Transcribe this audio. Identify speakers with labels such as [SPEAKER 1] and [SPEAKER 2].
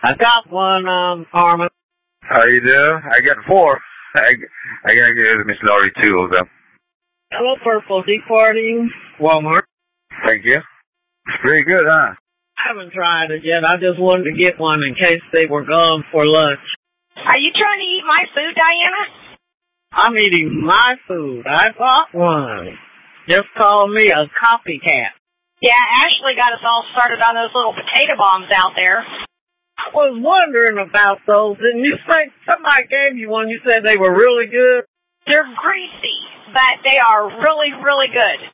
[SPEAKER 1] I got one, Carmen.
[SPEAKER 2] How you do? I got 4. I gotta give Miss Laurie 2 of them.
[SPEAKER 1] Hello, Purple. Departing Walmart.
[SPEAKER 2] Thank you. It's pretty good, huh?
[SPEAKER 1] I haven't tried it yet. I just wanted to get one in case they were gone for lunch.
[SPEAKER 3] Are you trying to eat my food, Diana?
[SPEAKER 1] I'm eating my food. I bought one. Just call me a copycat.
[SPEAKER 3] Yeah, Ashley got us all started on those little potato bombs out there.
[SPEAKER 1] I was wondering about those. Didn't you say somebody gave you one? You said they were really good?
[SPEAKER 3] They're greasy, but they are really, really good.